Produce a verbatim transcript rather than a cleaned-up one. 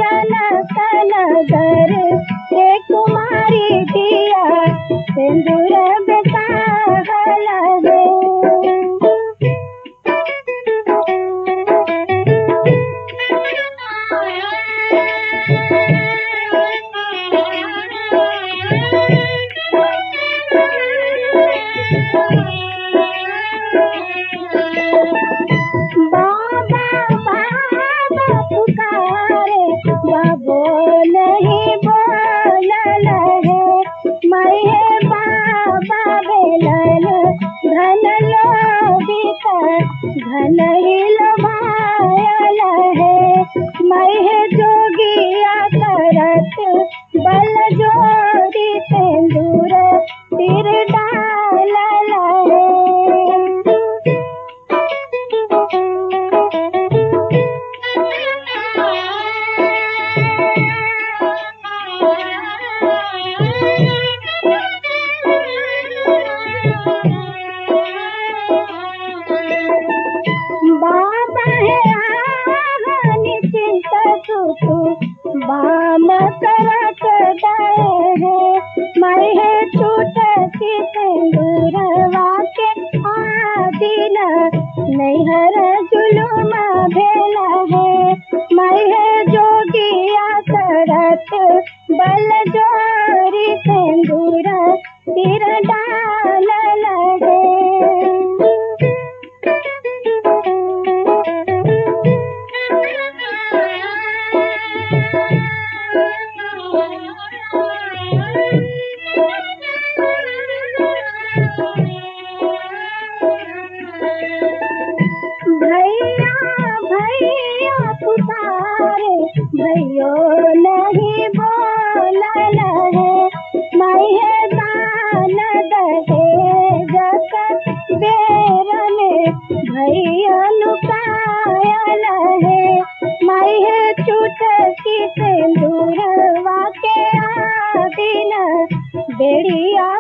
कन कन गर हे कुमारी दिया सिंदूर बेकाहल है। बाबा बाबा पुकारे बाबो नहीं बोलल है। मैं बाबा बेलन धन लोभित धन ही लभायल है। मैं जोगिया करत बल जोड़ी सिंदूर सिर डालल है। बाबा है आहनि चिंत सुतु बाम करत गए हैं। मैं है छूट की सिंदूरवा के आदिन नैहर जुलुम भेला है। मैं है जोगिया करत बल जोरी सिंदूर सिर डालल है। भैया भैया पुकारे भैयो नहीं बोलल है। मैं दान दहेज बेर में भैया लुकायल है। मैं चुटकी सिंदूरवा के आदिन बेड़िया